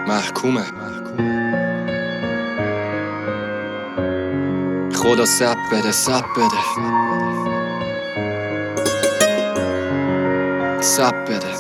محکومه. خدا سب بده، سب بده، سب بده.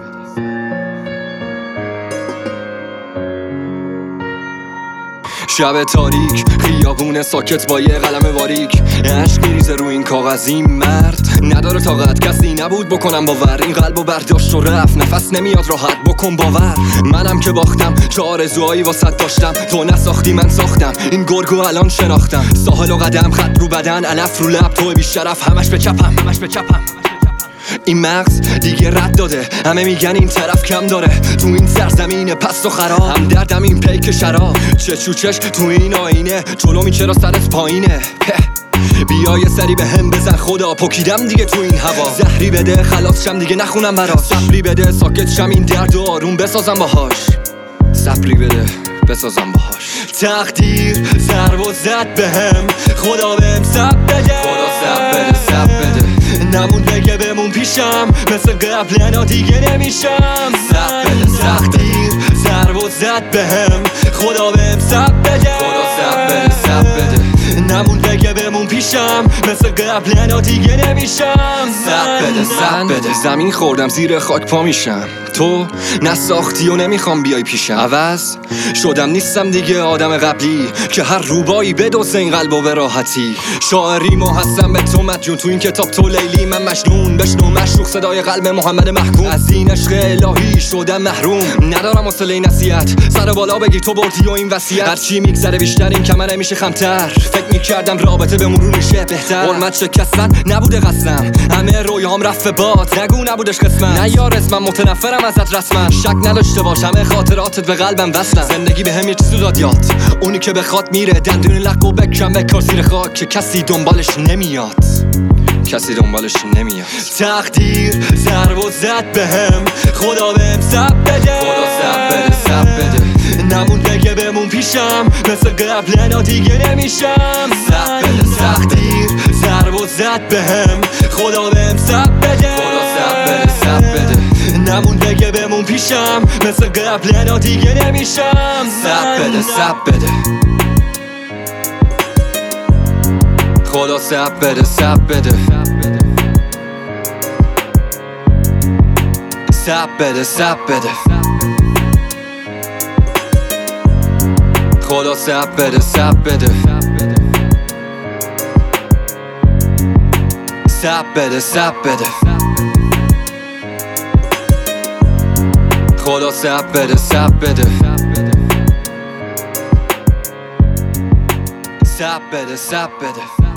شب تاریک، خیابون ساکت با یه قلم باریک، عشق میریزه رو این کاغذ. این مرد نداره طاقت، کسی نبود بکنم باور. این قلبو برداشت و رفت، نفس نمیاد راحت، بکن باور. منم که باختم، چه آرزوهایی واسط داشتم، تو نساختی من ساختم. این گرگو الان شناختم، ساحل و قدم، خط رو بدن، علف رو لب، تو بیشرف، همش به چپم، همش به چپم. این مغز دیگه رد داده، همه میگن این طرف کم داره. تو این سرزمین پست و خراب، هم دردم این پیک شراب. چش و چش تو این آینه، جلومی چرا سرت پایینه؟ بیا یه سری به هم بزن، خدا پکیدم دیگه تو این هوا. زهری بده خلاص شم دیگه نخونم براش، صبری بده ساکت شم این درد و آروم بسازم باهاش. صبری بده بسازم باهاش. تقدیر ضرب و زد بهم، خدا بهم صبر بده، خدا صبر بده، صبر بده. نمون بگه بمون پیشم، مثل قبل انا دیگه نمیشم. صبر بده، تقدیر ضرب و زد بهم، خدا بهم صبر بده، خدا صبر بده، صبر بده. نمون بگه بمون پیشم، مثل قبل انا دیگه نمیشم. صبر بده، صبر بده. زمین خوردم زیر خاک پا میشم، تو نساختی و نمیخوام بیای پیشم. عوض شدم نیستم دیگه آدم قبلی که هر روبایی بدوسه این قلبو به راحتی. شاعریمو هستم به تو مدیون، تو این کتاب تو لیلی من مجنون. بشنو مشروق صدای قلب محمد محکوم، از این عشق الهی شدم محروم. ندارم حوصله نصیحت، سر بالا بگی تو بردی و این وصیت. هرچی میگذره بیشتر این کمره میشه خمتر، فکر میکردم رابطه به مرور میشه بهتر. حرمت شکستن نبوده قصدم، همه رویام رفت به باد، نگو نبودش قسمت. نه یار اسمم متنفرم ازت رسما، شک نداشته باش همه خاطراتت به قلبم وصلن. زندگی به هم یه چیزو داد یاد، اونی که بخواد میره، دندون لقو بکشم بکار زیر خاک که کسی دنبالش نمیاد، کسی دنبالش نمیاد. تقدیر ضرب و زد بهم، خدا بهم صبر بده، خدا صبر بده، صبر بده. نمون بگه بمون پیشم، مثل قبل انا دیگه نمیشم. صبر بده، تقدیر ضرب و زد بهم، خدا بهم صبر بده، خدا صبر بده، صبر بده. نمون بگه بمون پیشم، مثل قبل انا دیگه نمیشم. صبر بده، صبر بده. خدا صبر بده، صبر بده، صبر بده، صبر بده. خدا صبر بده، صبر بده، صبر بده، صبر بده. خدا صبر بده، صبر بده، صبر بده، صبر بده.